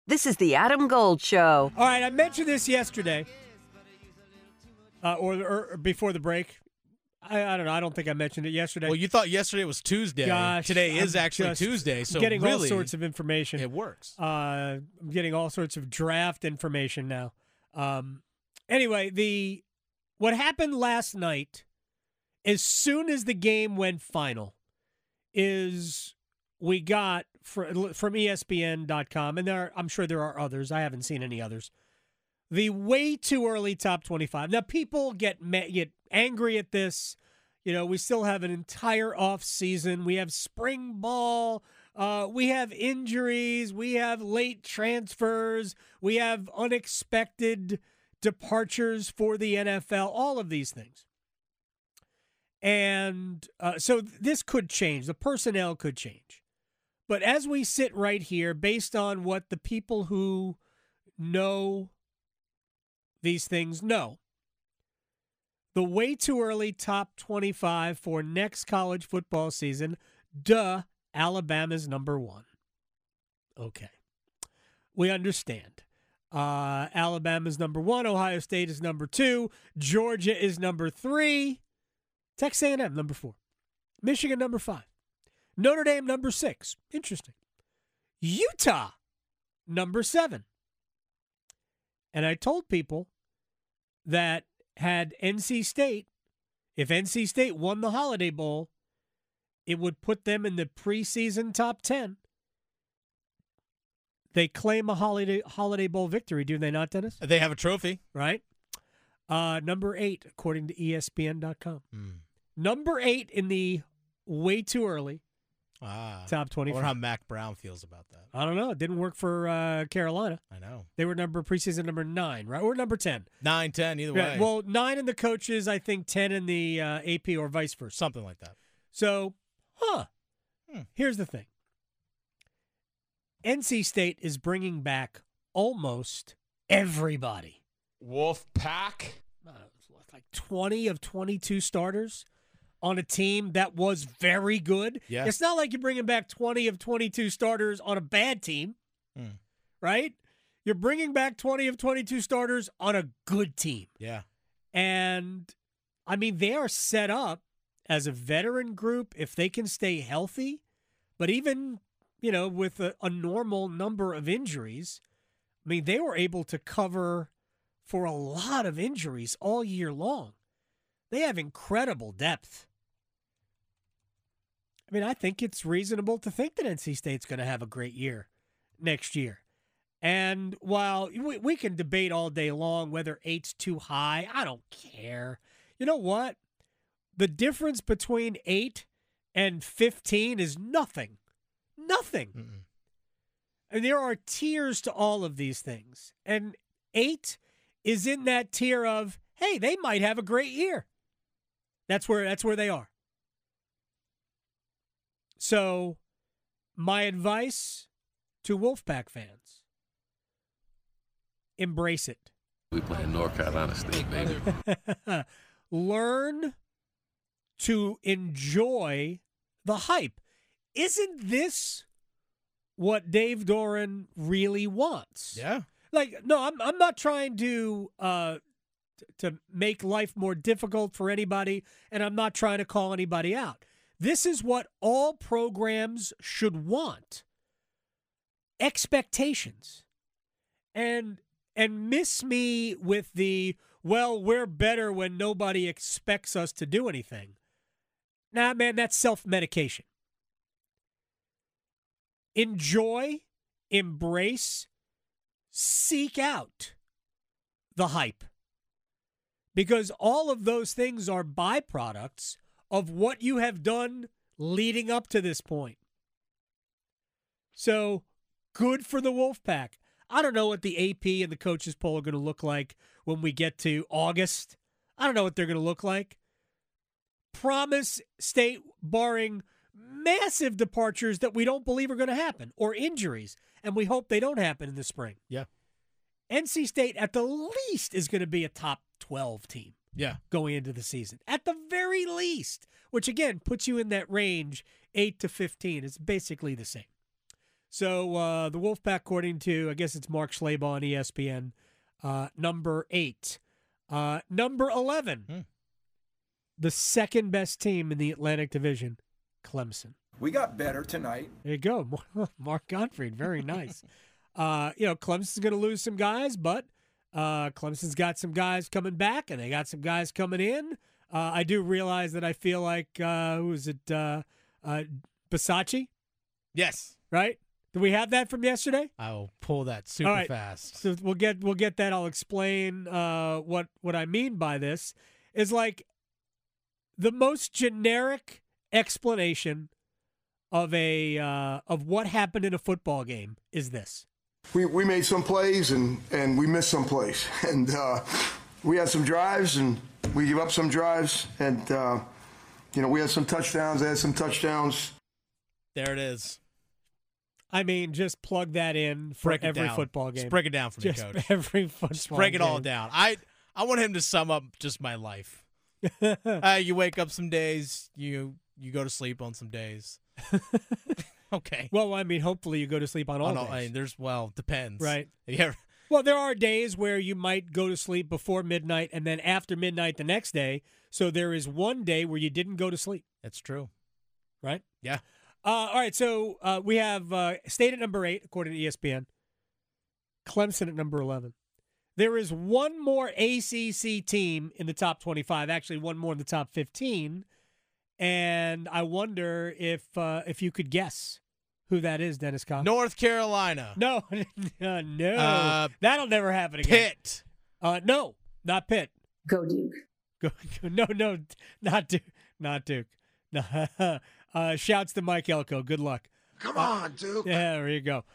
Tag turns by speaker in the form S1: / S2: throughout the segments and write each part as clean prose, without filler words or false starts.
S1: This is the Adam Gold Show.
S2: All right, I mentioned this yesterday, or before the break. I don't know. I don't think I mentioned it yesterday.
S3: Well, you thought yesterday was Tuesday.
S2: Gosh,
S3: Today is
S2: I'm
S3: actually
S2: just
S3: Tuesday, so
S2: getting
S3: really,
S2: all sorts of information.
S3: it works.
S2: I'm getting all sorts of draft information now. Anyway, what happened last night, as soon as the game went final, is we got from ESPN.com, and I'm sure there are others. I haven't seen any others. The way too early top 25. Now, people get angry at this. You know, we still have an entire off season. We have spring ball. We have injuries. We have late transfers. We have unexpected departures for the NFL. All of these things. And so this could change. The personnel could change. But as we sit right here, based on what the people who know these things know, the way too early top 25 for next college football season, Alabama's number one. Okay. We understand. Alabama's number one. Ohio State is number two. Georgia is number three. Texas A&M, number four. Michigan, number five. Notre Dame, number six. Interesting. Utah, number seven. And I told people that had NC State, if NC State won the Holiday Bowl, it would put them in the preseason top 10. They claim a Holiday Bowl victory, do they not, Dennis?
S3: They have a trophy.
S2: Right. Number 8, according to ESPN.com. Number 8 in the way too early top 25.
S3: I wonder how Mac Brown feels about that.
S2: I don't know. It didn't work for Carolina.
S3: I know.
S2: They were preseason number 9, right? Or number 10.
S3: 9, 10, either way.
S2: Well, 9 in the coaches, I think 10 in the AP or vice versa.
S3: Something like that.
S2: So, here's the thing. NC State is bringing back almost everybody.
S4: Wolf Pack?
S2: Like 20 of 22 starters on a team that was very good.
S3: Yeah.
S2: It's not like you're bringing back 20 of 22 starters on a bad team, right? You're bringing back 20 of 22 starters on a good team.
S3: Yeah.
S2: And, I mean, they are set up as a veteran group if they can stay healthy. But even, you know, with a normal number of injuries, I mean, they were able to cover for a lot of injuries all year long. They have incredible depth. I mean, I think it's reasonable to think that NC State's going to have a great year next year. And while we can debate all day long whether 8's too high, I don't care. You know what? The difference between 8 and 15 is nothing. Nothing. And there are tiers to all of these things. And 8 is in that tier of, hey, they might have a great year. That's where they are. So, my advice to Wolfpack fans, embrace it.
S5: We playing North Carolina State, baby.
S2: Learn to enjoy the hype. Isn't this what Dave Doran really wants?
S3: Yeah.
S2: Like, no, I'm not trying to make life more difficult for anybody, and I'm not trying to call anybody out. This is what all programs should want. Expectations. And miss me with the, well, we're better when nobody expects us to do anything. Nah, man, that's self-medication. Enjoy, embrace, seek out the hype. Because all of those things are byproducts of what you have done leading up to this point. So, good for the Wolfpack. I don't know what the AP and the coaches poll are going to look like when we get to August. I don't know what they're going to look like. Promise State, barring massive departures that we don't believe are going to happen, or injuries, and we hope they don't happen in the spring.
S3: Yeah.
S2: NC State, at the least, is going to be a top 12 team.
S3: Yeah.
S2: Going into the season. At the very least, which, again, puts you in that range, 8 to 15. It's basically the same. So the Wolfpack, according to, I guess it's Mark Schlabach on ESPN, number 8. Number 11, the second best team in the Atlantic Division, Clemson.
S6: We got better tonight.
S2: There you go. Mark Gottfried, very nice. Clemson's going to lose some guys, but Clemson's got some guys coming back, and they got some guys coming in. I do realize that I feel like, who is it, Bisacci,
S3: Yes.
S2: right? Do we have that from yesterday?
S3: I will pull that super
S2: All right.
S3: fast.
S2: So we'll get that. I'll explain what I mean by this is like the most generic explanation of of what happened in a football game is this.
S7: We made some plays and we missed some plays. And we had some drives and we gave up some drives. And, we had some touchdowns. They had some touchdowns.
S3: There it is.
S2: I mean, just plug that in for
S3: Break it
S2: every
S3: down.
S2: football game.
S3: Just break it down for me,
S2: Just
S3: Coach.
S2: every football
S3: Just break it all
S2: game.
S3: down. I want him to sum up just my life. You wake up some days, you go to sleep on some days. Okay.
S2: Well, I mean, hopefully you go to sleep on all days.
S3: Depends.
S2: Right.
S3: Yeah.
S2: Well, there are days where you might go to sleep before midnight and then after midnight the next day. So there is one day where you didn't go to sleep,
S3: That's true.
S2: right?
S3: Yeah.
S2: All right, so we have State at number 8, according to ESPN. Clemson at number 11. There is one more ACC team in the top 25, actually one more in the top 15, and I wonder if you could guess who that is, Dennis Cox.
S3: North Carolina.
S2: No, no. That'll never happen again.
S3: Pitt.
S2: No, not Pitt.
S8: Go Duke.
S2: No, not Duke. Not Duke. No. Shouts to Mike Elko. Good luck.
S7: Come on, Duke.
S2: Yeah, there you go.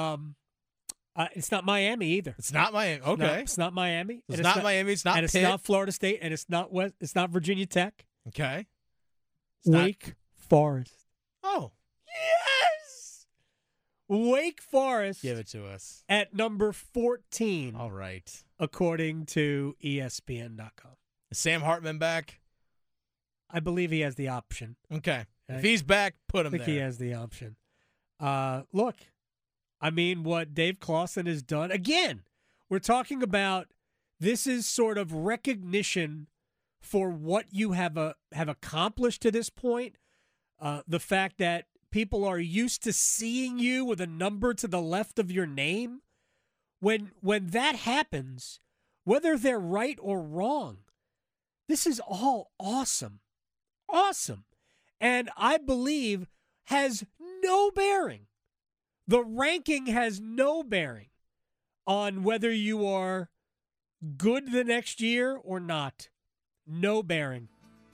S2: It's not Miami either.
S3: It's not Miami.
S2: No,
S3: Okay.
S2: it's not Miami.
S3: It's
S2: And
S3: not Miami. It's not
S2: and
S3: Pitt.
S2: it's not Florida State, and it's not West. It's not Virginia Tech.
S3: Okay. It's not-
S2: Wake Forest.
S3: Oh.
S2: Yes. Wake Forest
S3: Give it to us.
S2: at number 14,
S3: All right.
S2: according to ESPN.com.
S3: Is Sam Hartman back?
S2: I believe he has the option.
S3: Okay.
S2: Okay.
S3: If he's back, put
S2: I
S3: him
S2: think
S3: there.
S2: he has the option. Look, I mean, what Dave Clawson has done. Again, we're talking about this is sort of recognition for what you have accomplished to this point. The fact that people are used to seeing you with a number to the left of your name. When that happens, whether they're right or wrong, this is all awesome. Awesome. And I believe has no bearing. The ranking has no bearing on whether you are good the next year or not. No bearing.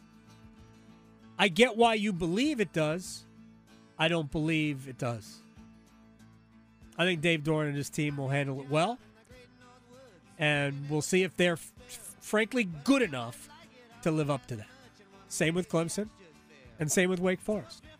S2: I get why you believe it does. I don't believe it does. I think Dave Doran and his team will handle it well. And we'll see if they're frankly good enough to live up to that. Same with Clemson and same with Wake Forest.